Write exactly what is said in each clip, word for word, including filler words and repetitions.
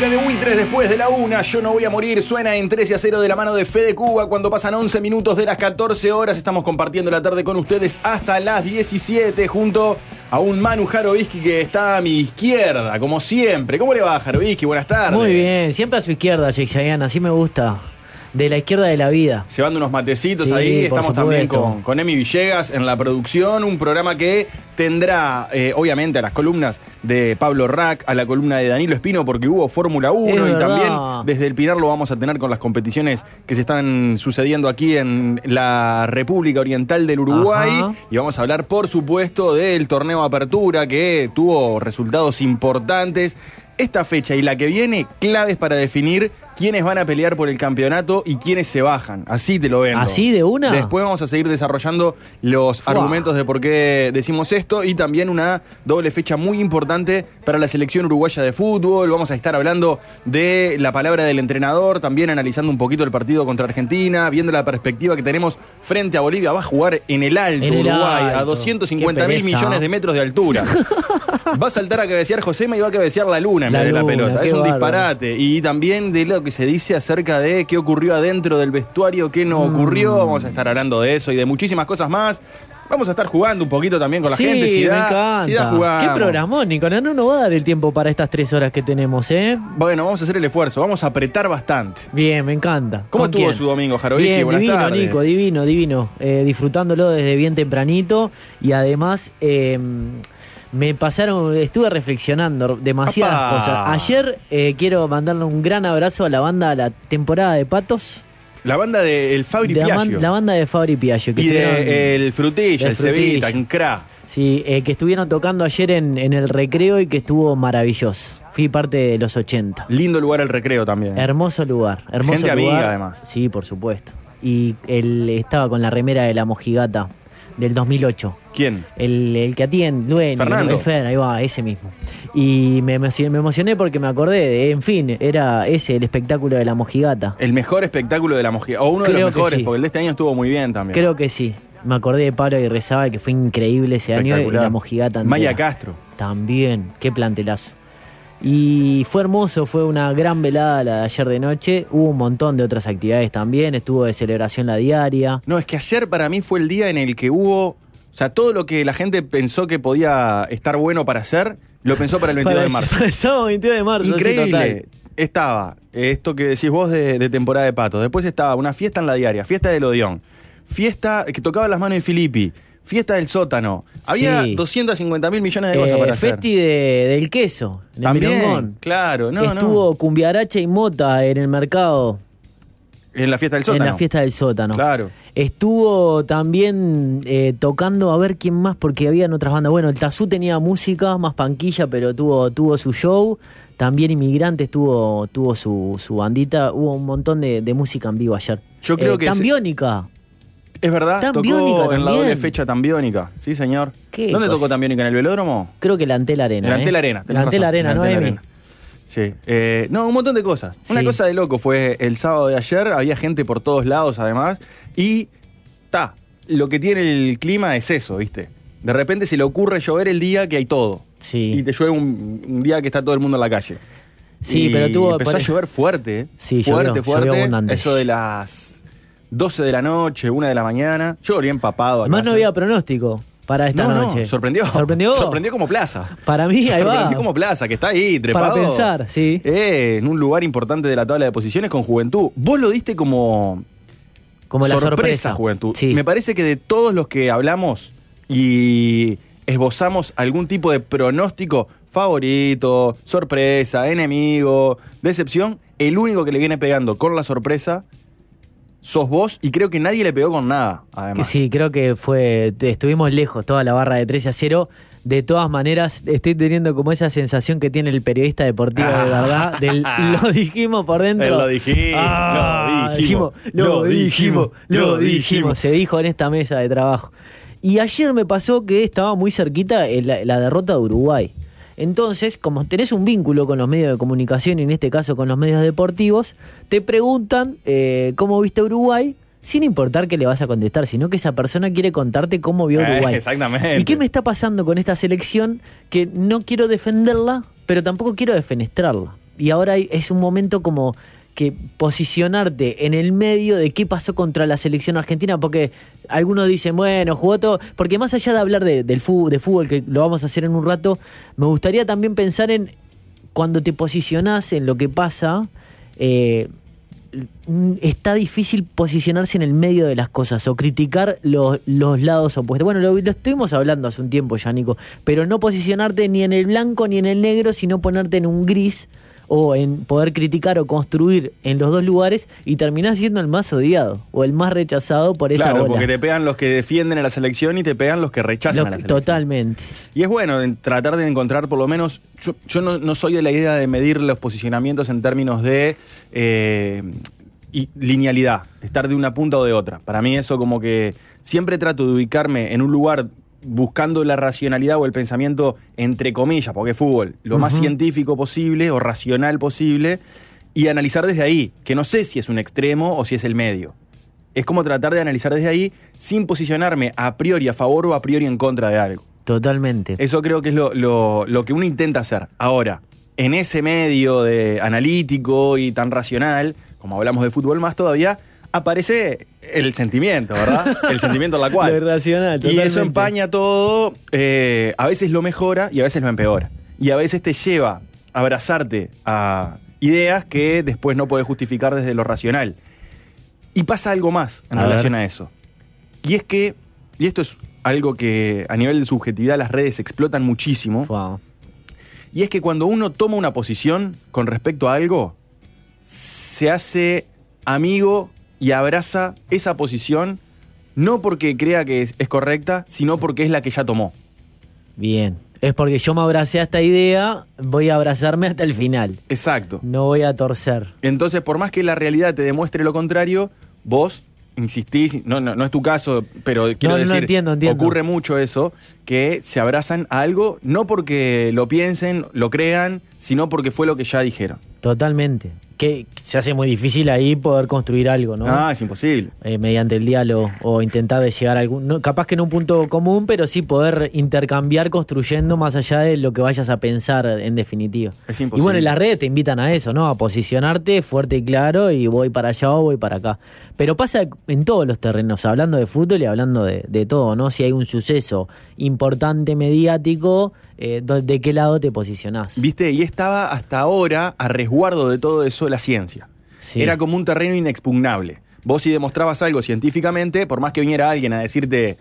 Baile de buitres después de la una. Yo no voy a morir. Suena en trece a cero de la mano de Fede Cuba. Cuando pasan once minutos de las catorce horas. Estamos compartiendo la tarde con ustedes hasta las diecisiete. Junto a un Manu Jarovisky que está a mi izquierda, como siempre. ¿Cómo le va, Jarovisky? Buenas tardes. Muy bien. Siempre a su izquierda, Jake Chayana. Así me gusta. De la izquierda de la vida. Llevando unos matecitos sí, ahí. Estamos supuesto. también con, con Emi Villegas en la producción. Un programa que tendrá, eh, obviamente, a las columnas de Pablo Rack, a la columna de Danilo Espino, porque hubo Fórmula uno. Y también desde el Pinar lo vamos a tener con las competiciones que se están sucediendo aquí en la República Oriental del Uruguay. Ajá. Y vamos a hablar, por supuesto, del torneo Apertura, que tuvo resultados importantes. Esta fecha y la que viene, claves para definir quiénes van a pelear por el campeonato y quiénes se bajan. Así te lo vendo. ¿Así de una? Después vamos a seguir desarrollando los Fua. argumentos de por qué decimos esto y también una doble fecha muy importante para la selección uruguaya de fútbol. Vamos a estar hablando de la palabra del entrenador, también analizando un poquito el partido contra Argentina, viendo la perspectiva que tenemos frente a Bolivia. Va a jugar en el alto en el Uruguay, alto. a doscientos cincuenta mil millones de metros de altura. Va a saltar a cabecear Josema y va a cabecear la luna en la vez de la pelota. Es un bárbaro. disparate. Y también de lo que se dice acerca de qué ocurrió adentro del vestuario, qué no mm. ocurrió. Vamos a estar hablando de eso y de muchísimas cosas más. Vamos a estar jugando un poquito también con la sí, gente. Si me da, encanta. Si da jugamos. Qué programón, Nicolás. No nos va a dar el tiempo para estas tres horas que tenemos, ¿eh? Bueno, vamos a hacer el esfuerzo. Vamos a apretar bastante. Bien, me encanta. ¿Cómo estuvo quién? su domingo, Jarovisky? Bien, Buenas divino, tardes. Nico, divino, divino. Eh, disfrutándolo desde bien tempranito. Y además... Eh, Me pasaron, estuve reflexionando demasiadas ¡Apá! cosas. Ayer eh, quiero mandarle un gran abrazo a la banda La Temporada de Patos. La banda de El Fabri de Piaggio. La, la banda de Fabri Piaggio. Que y de El Frutilla, El Cevita, en Cra. Sí, eh, que estuvieron tocando ayer en, en el Recreo y que estuvo maravilloso. Fui parte de los ochenta. Lindo lugar el Recreo también. Hermoso lugar. Hermoso Gente lugar. amiga, además. Sí, por supuesto. Y él estaba con la remera de la Mojigata del dos mil ocho. ¿Quién? El, el que atiende, dueño, Fernando. El Fer, ahí va, ese mismo. Y me, me emocioné porque me acordé de, en fin, era ese el espectáculo de la Mojigata. El mejor espectáculo de la Mojigata. O uno Creo de los mejores, sí. porque el de este año estuvo muy bien también. Creo que sí. Me acordé de Pablo Aguirrezábal, que fue increíble ese año, y la Mojigata entera. Maya Castro. También, qué plantelazo. Y fue hermoso, fue una gran velada la de ayer de noche. Hubo un montón de otras actividades también. Estuvo de celebración la diaria. No, es que ayer para mí fue el día en el que hubo... O sea, todo lo que la gente pensó que podía estar bueno para hacer, lo pensó para el veintidós de marzo. Para el sábado veintidós de marzo. Increíble. Sí, total. Estaba esto que decís vos de, de temporada de Patos. Después estaba una fiesta en la diaria, fiesta del Odeón, fiesta que tocaba las manos de Filippi, fiesta del sótano. Había sí. doscientos cincuenta mil millones de cosas eh, para hacer. Festi de, del queso, en También, el Milongón. Claro, no, Estuvo no. Cumbiaracha y Mota en el mercado. En la fiesta del sótano. En la fiesta del sótano. Claro. Estuvo también eh, tocando, a ver quién más, porque habían otras bandas. Bueno, el Tazú tenía música, más panquilla, pero tuvo, tuvo su show. También Inmigrantes tuvo, tuvo su, su bandita. Hubo un montón de, de música en vivo ayer. Yo creo eh, que... Tambiónica. Es verdad, Tan tocó Biónica en la también. doble fecha Tambiónica. Sí, señor. ¿Qué ¿Dónde cosa? tocó Tambiónica? ¿En el velódromo? Creo que el Antel Arena. El Antel ¿eh? Arena. El Antel Arena, ¿no, Emi? Sí. Eh, no, un montón de cosas. Sí. Una cosa de loco fue el sábado de ayer. Había gente por todos lados, además. Y, ta, lo que tiene el clima es eso, ¿viste? De repente se le ocurre llover el día que hay todo. Sí. Y te llueve un, un día que está todo el mundo en la calle. Sí, y pero tuvo... empezó por... a llover fuerte, ¿eh? Sí, fuerte, llovió, fuerte. llovió abundante. Eso de las doce de la noche, una de la mañana. Yo volví empapado a Más casa. no había pronóstico para esta no, noche. No, sorprendió. ¿Sorprendió? Sorprendió como Plaza. Para mí, ahí va. Sorprendió como Plaza, que está ahí, trepado. Para pensar, sí. Eh, en un lugar importante de la tabla de posiciones con Juventud. Vos lo diste como... Como la sorpresa. Juventud. Sí. Me parece que de todos los que hablamos y esbozamos algún tipo de pronóstico, favorito, sorpresa, enemigo, decepción, el único que le viene pegando con la sorpresa sos vos, y creo que nadie le pegó con nada, además. Sí, creo que fue, estuvimos lejos, toda la barra de trece a cero. De todas maneras, estoy teniendo como esa sensación que tiene el periodista deportivo de verdad, del lo dijimos por dentro. Lo dijimos, ah, lo dijimos, lo dijimos, lo dijimos, se dijo en esta mesa de trabajo. Y ayer me pasó que estaba muy cerquita la, la derrota de Uruguay. Entonces, como tenés un vínculo con los medios de comunicación y en este caso con los medios deportivos, te preguntan eh, cómo viste a Uruguay, sin importar qué le vas a contestar, sino que esa persona quiere contarte cómo vio Uruguay. Eh, exactamente. ¿Y qué me está pasando con esta selección? Que no quiero defenderla, pero tampoco quiero defenestrarla. y ahora es un momento como que posicionarte en el medio de qué pasó contra la selección argentina, porque algunos dicen, bueno, jugó todo, porque más allá de hablar de, del fútbol, de fútbol, que lo vamos a hacer en un rato, me gustaría también pensar en cuando te posicionás en lo que pasa, eh, está difícil posicionarse en el medio de las cosas o criticar los, los lados opuestos. Bueno, lo, lo estuvimos hablando hace un tiempo ya, Nico, pero no posicionarte ni en el blanco ni en el negro, sino ponerte en un gris, o en poder criticar o construir en los dos lugares y terminás siendo el más odiado o el más rechazado por esa Claro, ola. porque te pegan los que defienden a la selección y te pegan los que rechazan Lo, a la selección. Totalmente. Y es bueno en tratar de encontrar por lo menos... Yo, yo no, no soy de la idea de medir los posicionamientos en términos de eh, y linealidad, estar de una punta o de otra. Para mí eso como que siempre trato de ubicarme en un lugar buscando la racionalidad o el pensamiento, entre comillas, porque es fútbol, lo uh-huh. más científico posible o racional posible, y analizar desde ahí, que no sé si es un extremo o si es el medio. Es como tratar de analizar desde ahí sin posicionarme a priori a favor o a priori en contra de algo. Totalmente. Eso creo que es lo, lo, lo que uno intenta hacer. Ahora, en ese medio de analítico y tan racional, como hablamos de fútbol más todavía, aparece el sentimiento, ¿verdad? El sentimiento en la cual. Lo irracional, y eso empaña todo, eh, a veces lo mejora y a veces lo empeora. Y a veces te lleva a abrazarte a ideas que después no podés justificar desde lo racional. Y pasa algo más en a relación ver. a eso. Y es que, y esto es algo que a nivel de subjetividad las redes explotan muchísimo, wow. y es que cuando uno toma una posición con respecto a algo, se hace amigo y abraza esa posición, no porque crea que es, es correcta, sino porque es la que ya tomó. Bien. Es porque yo me abracé a esta idea, voy a abrazarme hasta el final. Exacto. No voy a torcer. Entonces, por más que la realidad te demuestre lo contrario, vos insistís, no, no, no es tu caso, pero quiero no, decir, no entiendo, entiendo. ocurre mucho eso, que se abrazan a algo, no porque lo piensen, lo crean, sino porque fue lo que ya dijeron. Totalmente. Que se hace muy difícil ahí poder construir algo, ¿no? Ah, es imposible. Eh, mediante el diálogo o intentar de llegar a algún... No, capaz que no un punto común, pero sí poder intercambiar construyendo más allá de lo que vayas a pensar en definitiva. Es imposible. Y bueno, las redes te invitan a eso, ¿no? A posicionarte fuerte y claro y voy para allá o voy para acá. Pero pasa en todos los terrenos, hablando de fútbol y hablando de, de todo, ¿no? Si hay un suceso importante mediático... Eh, ¿de qué lado te posicionás? Viste, y estaba hasta ahora a resguardo de todo eso la ciencia. Sí. Era como un terreno inexpugnable. Vos si demostrabas algo científicamente, por más que viniera alguien a decirte,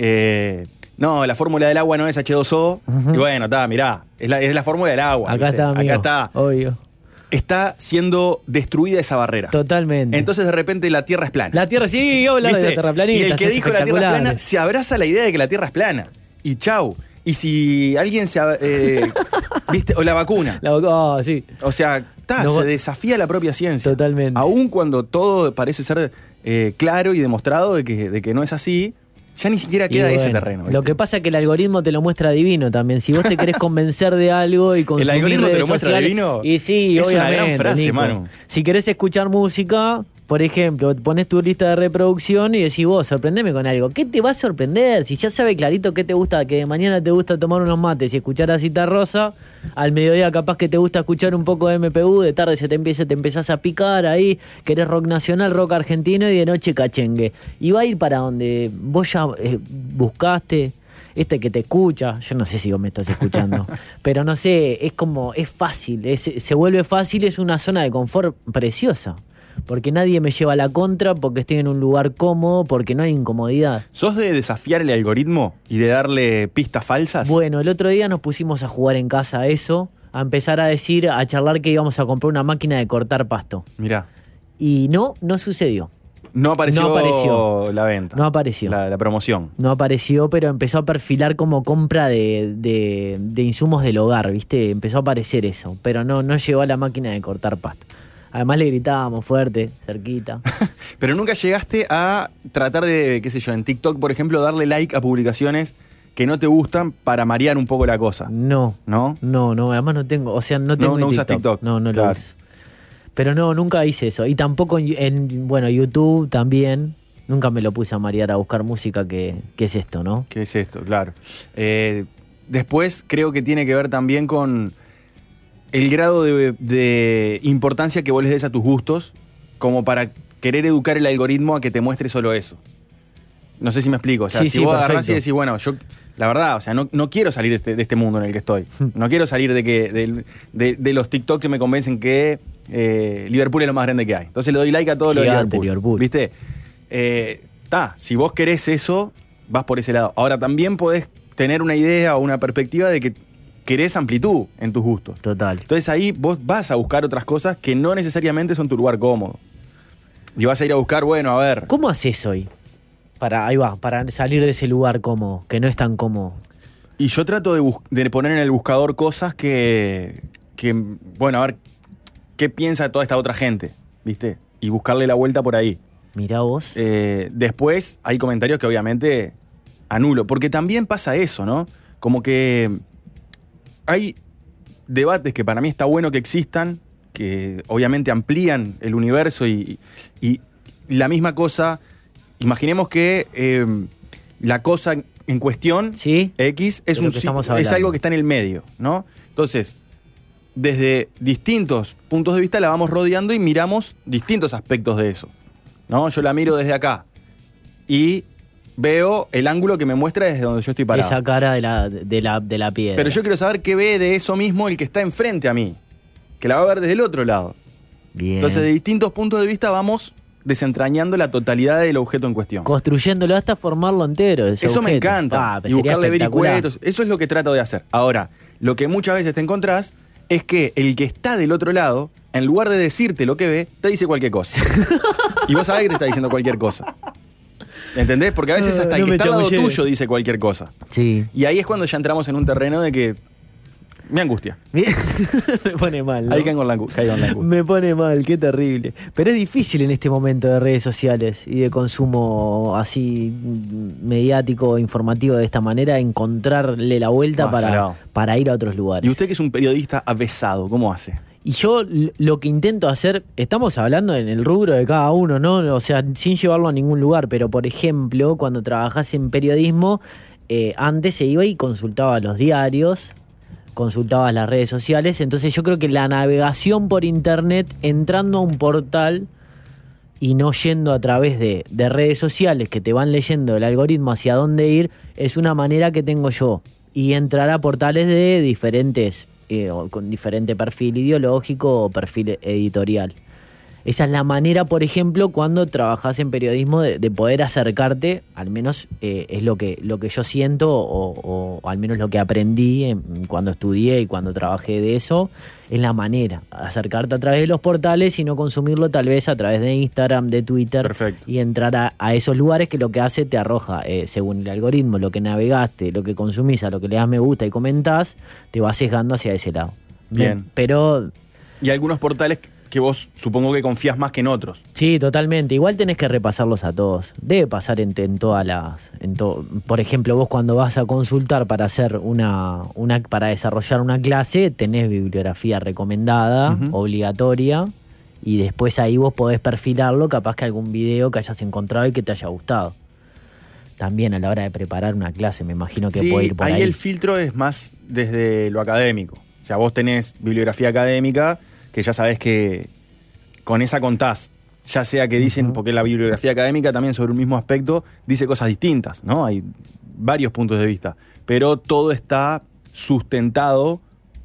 eh, no, la fórmula del agua no es hache dos o, uh-huh. y bueno, está, mirá, es la, es la fórmula del agua. Acá ¿viste? está, amigo. Acá está. Obvio. Está siendo destruida esa barrera. Totalmente. Entonces de repente la Tierra es plana. La Tierra, sí, hablando de la terraplanista. Y el que dijo la Tierra es plana se abraza a la idea de que la Tierra es plana. Y chau. Y si alguien se... Eh, ¿viste? O la vacuna. La vacuna, oh, sí. O sea, ta, no, se desafía la propia ciencia. Totalmente. Aún cuando todo parece ser eh, claro y demostrado de que, de que no es así, ya ni siquiera queda bueno, ese terreno. ¿viste? Lo que pasa es que el algoritmo te lo muestra divino también. Si vos te querés convencer de algo y consumir ¿El algoritmo redes te lo muestra sociales, divino? Y sí, es obviamente, una gran frase, Nico. Manu. Si querés escuchar música... Por ejemplo, pones tu lista de reproducción y decís vos, sorprendeme con algo. ¿Qué te va a sorprender? Si ya sabe clarito qué te gusta, que de mañana te gusta tomar unos mates y escuchar a Cita Rosa, al mediodía capaz que te gusta escuchar un poco de M P U, de tarde se te empieza, te empezás a picar ahí, querés rock nacional, rock argentino y de noche cachengue. Y va a ir para donde vos ya eh, buscaste. Este que te escucha, yo no sé si vos me estás escuchando, pero no sé, es como, es fácil, es, se vuelve fácil, es una zona de confort preciosa. Porque nadie me lleva a la contra, porque estoy en un lugar cómodo, porque no hay incomodidad. ¿Sos de desafiar el algoritmo y de darle pistas falsas? Bueno, el otro día nos pusimos a jugar en casa a eso, a empezar a decir, a charlar que íbamos a comprar una máquina de cortar pasto. Mirá. Y no, no sucedió. No apareció, no apareció la venta. No apareció. La, la promoción. No apareció, pero empezó a perfilar como compra de, de, de insumos del hogar, ¿viste? Empezó a aparecer eso, pero no, no llegó a la máquina de cortar pasto. Además le gritábamos fuerte, cerquita. Pero nunca llegaste a tratar de, qué sé yo, en TikTok, por ejemplo, darle like a publicaciones que no te gustan para marear un poco la cosa. No. ¿No? No, no, además no tengo, o sea, no tengo No, no TikTok. usas TikTok. No, no claro. lo uso. Pero no, nunca hice eso. Y tampoco en, en, bueno, YouTube también. Nunca me lo puse a marear a buscar música que, que es esto, ¿no? ¿Qué es esto? Claro. Eh, después creo que tiene que ver también con... el grado de, de importancia que vos les des a tus gustos como para querer educar el algoritmo a que te muestre solo eso. No sé si me explico. O sea, Sí, si sí, vos perfecto. agarrás y decís, bueno, yo, la verdad, o sea, no, no quiero salir de este, de este mundo en el que estoy. No quiero salir de que de, de, de los TikToks que me convencen que eh, Liverpool es lo más grande que hay. Entonces le doy like a todo lo de Gigante, Liverpool. Liverpool. ¿Viste? Está, si vos querés eso, vas por ese lado. Ahora, también podés tener una idea o una perspectiva de que querés amplitud en tus gustos. Total. Entonces ahí vos vas a buscar otras cosas que no necesariamente son tu lugar cómodo. Y vas a ir a buscar, bueno, a ver. ¿Cómo haces hoy? Para, ahí va, para salir de ese lugar cómodo, que no es tan cómodo. Y yo trato de, bus- de poner en el buscador cosas que, que, bueno, a ver, ¿qué piensa toda esta otra gente? ¿Viste? Y buscarle la vuelta por ahí. Mirá vos. Eh, después hay comentarios que obviamente anulo, porque también pasa eso, ¿no? Como que hay debates que para mí está bueno que existan, que obviamente amplían el universo y, y la misma cosa, imaginemos que eh, la cosa en cuestión, ¿Sí? X, es, De lo un, que estamos es hablando. algo que está en el medio, ¿no? Entonces, desde distintos puntos de vista la vamos rodeando y miramos distintos aspectos de eso, ¿no? Yo la miro desde acá y veo el ángulo que me muestra desde donde yo estoy parado. Esa cara de la, de la, de la piedra. Pero yo quiero saber qué ve de eso mismo el que está enfrente a mí, que la va a ver desde el otro lado. Bien. Entonces, de distintos puntos de vista vamos desentrañando la totalidad del objeto en cuestión. Construyéndolo hasta formarlo entero. ese Eso me objeto. encanta. Ah, pero y sería buscarle espectacular. vericuetos. Eso es lo que trato de hacer. Ahora, lo que muchas veces te encontrás es que el que está del otro lado, en lugar de decirte lo que ve, te dice cualquier cosa. Y vos sabés que te está diciendo cualquier cosa. ¿Entendés? Porque a veces hasta No el que me está al lado chamullé. tuyo dice cualquier cosa. Sí. Y ahí es cuando ya entramos en un terreno de que me angustia. Bien. Me pone mal, ¿no? Ahí caigo en la angu- caigo en la angustia. Me pone mal, qué terrible. Pero es difícil en este momento de redes sociales y de consumo así mm, mediático, informativo de esta manera, encontrarle la vuelta Ah, para, salado. para ir a otros lugares. Y usted que es un periodista avesado, ¿cómo hace? Y yo l- lo que intento hacer, estamos hablando en el rubro de cada uno, ¿no? O sea, sin llevarlo a ningún lugar, pero por ejemplo, cuando trabajás en periodismo, eh, antes se iba y consultaba los diarios, consultaba las redes sociales, entonces yo creo que la navegación por internet, entrando a un portal y no yendo a través de, de redes sociales que te van leyendo el algoritmo hacia dónde ir, es una manera que tengo yo. Y entrar a portales de diferentes, eh, o con diferente perfil ideológico o perfil editorial. Esa es la manera, por ejemplo, cuando trabajás en periodismo de, de poder acercarte, al menos eh, es lo que, lo que yo siento o, o, o al menos lo que aprendí en- cuando estudié y cuando trabajé de eso, es la manera, acercarte a través de los portales y no consumirlo tal vez a través de Instagram, de Twitter. Perfecto. Y entrar a, a esos lugares que lo que hace te arroja, eh, según el algoritmo, lo que navegaste, lo que consumís, a lo que le das me gusta y comentás, te va sesgando hacia ese lado. Bien. Pero Y algunos portales que vos supongo que confías más que en otros. sí, totalmente. Igual tenés que repasarlos a todos. Debe pasar en, en todas las... En to- por ejemplo, vos cuando vas a consultar para hacer una, una... para desarrollar una clase, tenés bibliografía recomendada, Ujú. obligatoria, y después ahí vos podés perfilarlo, capaz que algún video que hayas encontrado y que te haya gustado. También a la hora de preparar una clase, me imagino que Sí, puede ir por ahí, ahí. el filtro es más desde lo académico. O sea, vos tenés bibliografía académica que ya sabés que con esa contás. Ya sea que dicen, Ujú. porque la bibliografía académica también sobre un mismo aspecto dice cosas distintas, ¿no? Hay varios puntos de vista. Pero todo está sustentado,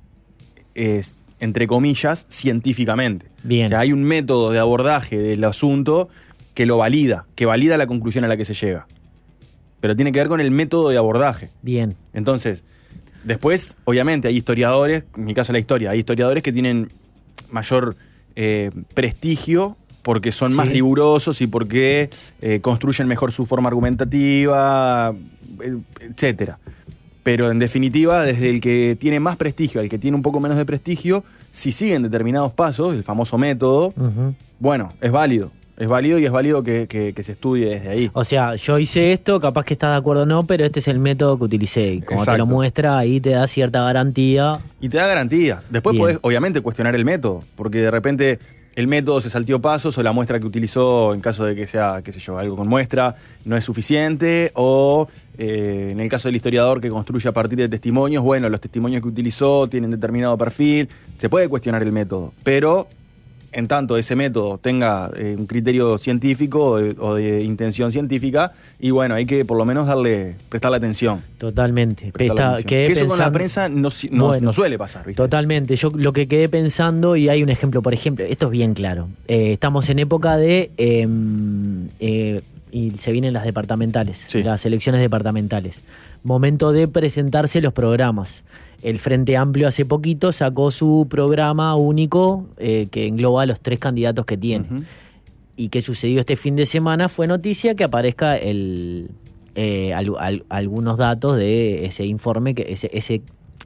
es, entre comillas, científicamente. Bien. O sea, hay un método de abordaje del asunto que lo valida, que valida la conclusión a la que se llega. Pero tiene que ver con el método de abordaje. Bien. Entonces, después, obviamente, hay historiadores, en mi caso la historia, hay historiadores que tienen mayor eh, prestigio porque son Sí. más rigurosos y porque eh, construyen mejor su forma argumentativa, eh, etcétera. Pero en definitiva, desde el que tiene más prestigio al que tiene un poco menos de prestigio, si siguen determinados pasos, el famoso método, Ujú. bueno, es válido. Es válido y es válido que, que- que se estudie desde ahí. O sea, yo hice esto, capaz que estás de acuerdo o no, pero este es el método que utilicé. Y como te Exacto. lo muestra, ahí te da cierta garantía. Y te da garantía. Después Bien. podés, obviamente, cuestionar el método, porque de repente el método se salteó pasos o la muestra que utilizó, en caso de que sea, qué sé yo, algo con muestra, no es suficiente, o eh, en el caso del historiador que construye a partir de testimonios, bueno, los testimonios que utilizó tienen determinado perfil, se puede cuestionar el método, pero en tanto ese método tenga eh, un criterio científico o de, o de intención científica, y bueno, hay que por lo menos darle, prestarle atención. Totalmente. Prestarle Está, atención. quedé Que eso pensando, con la prensa no, no, bueno, no suele pasar, ¿viste? Totalmente. Yo lo que quedé pensando, y hay un ejemplo, por ejemplo, esto es bien claro. Eh, estamos en época de... Eh, eh, y se vienen las departamentales, Sí. las elecciones departamentales. Momento de presentarse los programas. El Frente Amplio hace poquito sacó su programa único eh, que engloba a los tres candidatos que tiene. Uh-huh. ¿Y qué sucedió este fin de semana? Fue noticia que aparezca el, eh, al, al, algunos datos de ese informe, que ese, ese,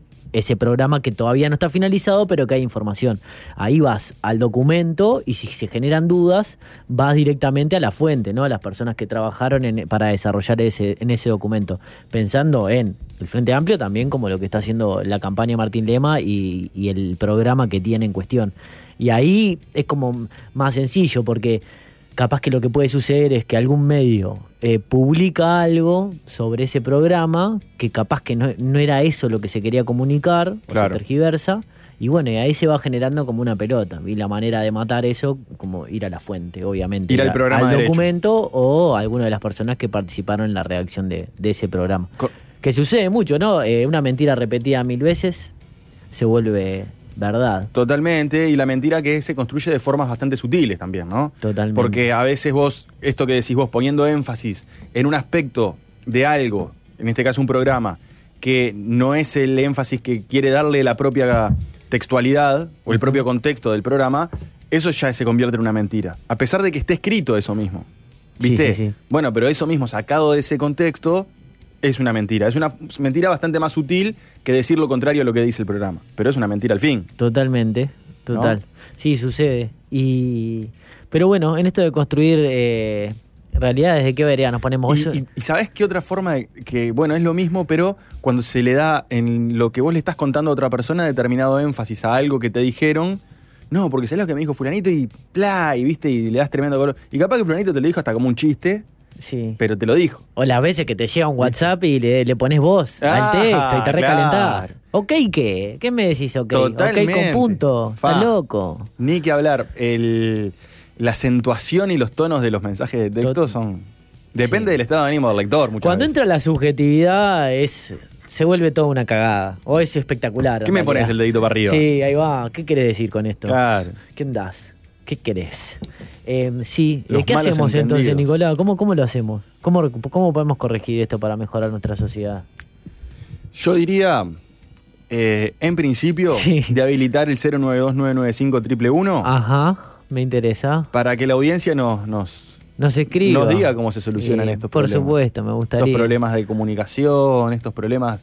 ese programa que todavía no está finalizado, pero que hay información. Ahí vas al documento y si se generan dudas, vas directamente a la fuente, ¿no? A las personas que trabajaron en, para desarrollar ese, en ese documento. Pensando en el Frente Amplio también, como lo que está haciendo la campaña Martín Lema y, y el programa que tiene en cuestión. Y ahí es como más sencillo, porque capaz que lo que puede suceder es que algún medio eh, publica algo sobre ese programa que capaz que no, no era eso lo que se quería comunicar, Claro. o se tergiversa, y bueno, y ahí se va generando como una pelota. Y la manera de matar eso, como ir a la fuente, obviamente. Ir al programa al derecho. documento o a alguna de las personas que participaron en la redacción de, de ese programa. Co- Que sucede mucho, ¿no? Eh, una mentira repetida mil veces se vuelve verdad. Totalmente, y la mentira que se construye de formas bastante sutiles también, ¿no? Totalmente. Porque a veces vos, esto que decís vos, poniendo énfasis en un aspecto de algo, en este caso un programa, que no es el énfasis que quiere darle la propia textualidad o el propio contexto del programa, eso ya se convierte en una mentira. A pesar de que esté escrito eso mismo. ¿Viste? Sí, sí, sí. Bueno, pero eso mismo, sacado de ese contexto, es una mentira. Es una mentira bastante más sutil que decir lo contrario a lo que dice el programa. Pero es una mentira al fin. Totalmente, total. ¿No? Sí, sucede. Y pero bueno, en esto de construir eh, realidades, ¿de qué vereda nos ponemos? Y, Eso- y- y ¿sabés qué otra forma de que, bueno, es lo mismo, pero cuando se le da en lo que vos le estás contando a otra persona determinado énfasis a algo que te dijeron? No, porque sabés lo que me dijo fulanito y plá, y viste, y le das tremendo color. Y capaz que fulanito te lo dijo hasta como un chiste, sí. pero te lo dijo. O las veces que te llega un WhatsApp y le, le pones voz Ah, al texto y te recalentás. claro. ¿Ok qué? ¿Qué me decís ok? Totalmente. Ok con punto. Fa. Está loco. Ni que hablar. El, la acentuación y los tonos de los mensajes de texto Tot- son... Depende Sí. del estado de ánimo del lector, muchas Cuando veces. entra la subjetividad es se vuelve toda una cagada. O es espectacular. ¿Qué en me realidad. pones el dedito para arriba? Sí, ahí va. ¿Qué querés decir con esto? Claro. ¿Qué andás? ¿Qué querés? Eh, sí, Los ¿qué malos hacemos entonces, entendidos. Nicolás? ¿Cómo, cómo lo hacemos? ¿Cómo, ¿Cómo podemos corregir esto para mejorar nuestra sociedad? Yo diría, eh, en principio, Sí. de habilitar el cero nueve dos nueve nueve cinco uno uno uno Ajá, me interesa. para que la audiencia nos, nos, Nos escriba. nos diga cómo se solucionan Sí, estos por problemas. supuesto, me gustaría. Estos problemas de comunicación, estos problemas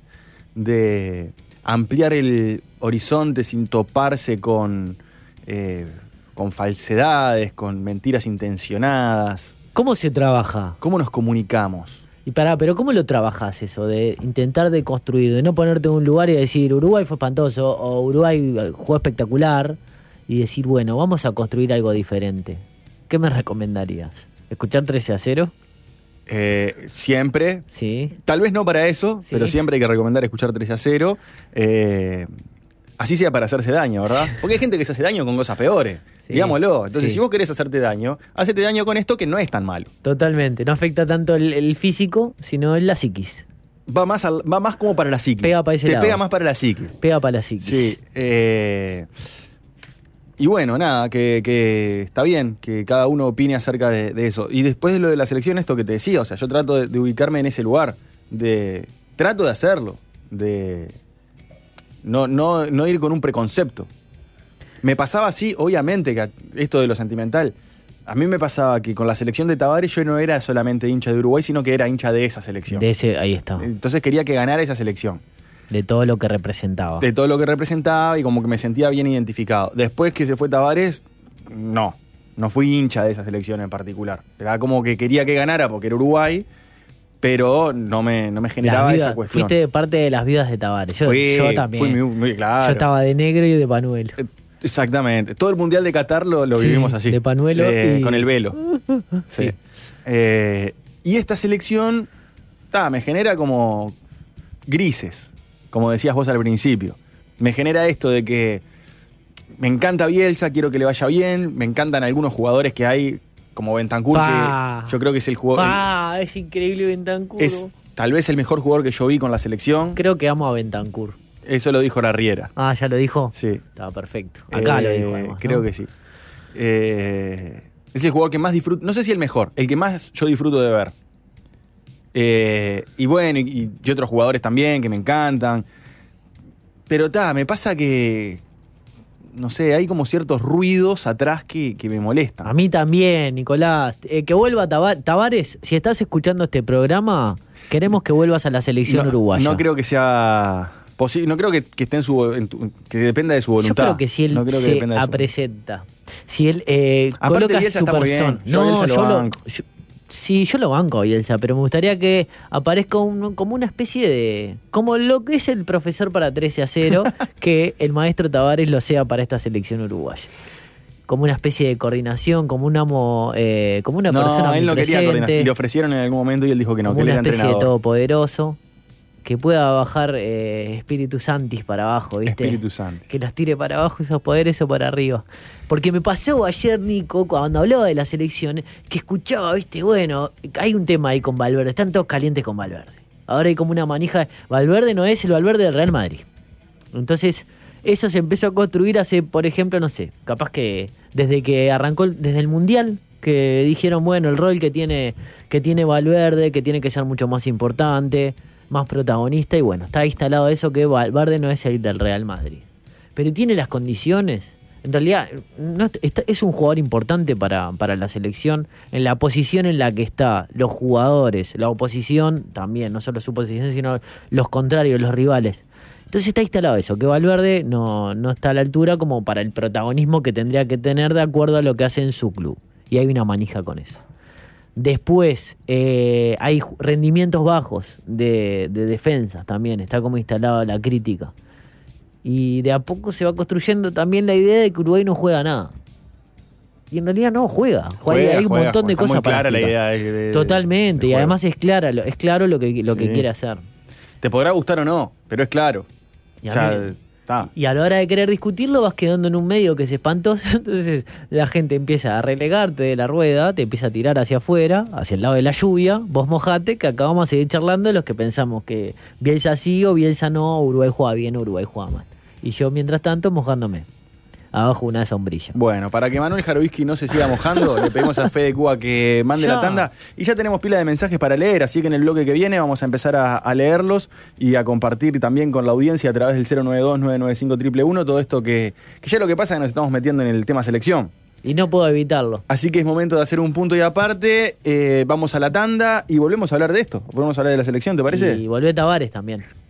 de ampliar el horizonte sin toparse con, eh, con falsedades, con mentiras intencionadas. ¿Cómo se trabaja? ¿Cómo nos comunicamos? Y pará, pero ¿cómo lo trabajás eso? De intentar deconstruir, de no ponerte en un lugar y decir Uruguay fue espantoso o Uruguay jugó espectacular y decir, bueno, vamos a construir algo diferente. ¿Qué me recomendarías? ¿Escuchar trece a cero? Eh, siempre, Sí. tal vez no para eso, Sí. pero siempre hay que recomendar escuchar trece a cero. Eh, así sea para hacerse daño, ¿verdad? Porque hay gente que se hace daño con cosas peores. Sí. Digámoslo. Entonces, Sí. si vos querés hacerte daño, hacete daño con esto que no es tan malo. Totalmente. No afecta tanto el, el físico, sino la psiquis. Va más, al- va más como para la psique. Pega para ese Te lado. pega más para la psique. Pega para la psiquis. Sí. eh, y bueno, nada, que, que está bien que cada uno opine acerca de, de eso. Y después de lo de la selección, esto que te decía, o sea, yo trato de, de ubicarme en ese lugar. De, trato de hacerlo. De no, no, no ir con un preconcepto. Me pasaba así, obviamente, que esto de lo sentimental. A mí me pasaba que con la selección de Tabárez yo no era solamente hincha de Uruguay, sino que era hincha de esa selección. De ese, ahí está. Entonces quería que ganara esa selección. De todo lo que representaba. De todo lo que representaba y como que me sentía bien identificado. Después que se fue Tabárez, no. No fui hincha de esa selección en particular. Era como que quería que ganara porque era Uruguay, pero no me, no me generaba Las esa vidas- cuestión. Fuiste parte de las vidas de Tavares. Yo, Fui- yo también. fui muy- muy claro. Yo estaba de negro y de panuelo. Eh, Exactamente. Todo el Mundial de Qatar lo, lo Sí, vivimos sí, así. de pañuelo Eh, y- Con el velo. Sí. Sí. Eh, y esta selección, ta, me genera como grises, como decías vos al principio. Me genera esto de que me encanta Bielsa, quiero que le vaya bien, me encantan algunos jugadores que hay, como Bentancur, Pa. que yo creo que es el jugador... ¡Ah! Es increíble Bentancur. Es tal vez el mejor jugador que yo vi con la selección. Creo que amo a Bentancur. Eso lo dijo la Riera. Ah, ¿ya lo dijo? Sí. Estaba perfecto. Acá lo Eh, dijo además, ¿no? Creo que sí. Eh, es el jugador que más disfruto, no sé si el mejor, el que más yo disfruto de ver. Eh, y bueno, y, y otros jugadores también que me encantan. Pero ta, me pasa que, no sé, hay como ciertos ruidos atrás que, que me molestan. A mí también, Nicolás. Eh, que vuelva Tava- Tavares. Si estás escuchando este programa, queremos que vuelvas a la selección no, uruguaya. no creo que sea posible, no creo que, que esté en su, en tu- que dependa de su Yo voluntad. creo que si él no creo que se dependa de su- apresenta, si él eh, Aparte, coloca Bielsa su está muy bien. persona. Yo a Bielsa lo yo banco. yo- sí, yo lo banco a Bielsa, pero me gustaría que aparezca un- como una especie de. Como lo que es el profesor para trece a cero, que el maestro Tavares lo sea para esta selección uruguaya. Como una especie de coordinación, como un amo, eh, como una no, persona él no quería omnipresente, coordinar. Le ofrecieron en algún momento y él dijo que no, como que él una era especie de entrenador. todopoderoso, que pueda bajar eh, Espíritu Santis para abajo, ¿viste? Espíritu Santo. Que los tire para abajo esos poderes o para arriba. Porque me pasó ayer, Nico, cuando hablaba de la selección, que escuchaba, viste, bueno, hay un tema ahí con Valverde, están todos calientes con Valverde. Ahora hay como una manija. Valverde no es el Valverde del Real Madrid. Entonces, eso se empezó a construir hace, por ejemplo, no sé, capaz que desde que arrancó, desde el Mundial, que dijeron, bueno, el rol que tiene, que tiene Valverde, que tiene que ser mucho más importante, más protagonista, y bueno, está instalado eso que Valverde no es el del Real Madrid. Pero tiene las condiciones. En realidad, no, está, es un jugador importante para, para la selección, en la posición en la que está, los jugadores, la oposición también, no solo su posición, sino los contrarios, los rivales. Entonces está instalado eso, que Valverde no, no está a la altura como para el protagonismo que tendría que tener de acuerdo a lo que hace en su club. Y hay una manija con eso. Después eh, hay rendimientos bajos de, de defensas también, está como instalada la crítica. Y de a poco se va construyendo también la idea de que Uruguay no juega nada. Y en realidad no juega. Juega, hay un juega, montón de está cosas muy para clara la explicar. idea de- de- Totalmente, de y juego. además es clara, lo- es claro lo que, lo que Sí. quiere hacer. Te podrá gustar o no, pero es claro. Y o a sea, mí- está. Y a la hora de querer discutirlo vas quedando en un medio que es espantoso, entonces la gente empieza a relegarte de la rueda, te empieza a tirar hacia afuera, hacia el lado de la lluvia, vos mojate, que acá vamos a seguir charlando de los que pensamos que Bielsa sí o Bielsa no, Uruguay juega bien o Uruguay juega mal. Y yo mientras tanto mojándome, abajo una sombrilla. Bueno, para que Manuel Jarovisky no se siga mojando, le pedimos a Fede Cuba que mande Ya. la tanda. Y ya tenemos pila de mensajes para leer, así que en el bloque que viene vamos a empezar a, a leerlos y a compartir también con la audiencia a través del cero nueve dos, nueve nueve cinco, uno uno uno todo esto que, que ya lo que pasa es que nos estamos metiendo en el tema selección. Y no puedo evitarlo. Así que es momento de hacer un punto y aparte. Eh, vamos a la tanda y volvemos a hablar de esto. Volvemos a hablar de la selección, ¿te parece? Y volvé Tavares también.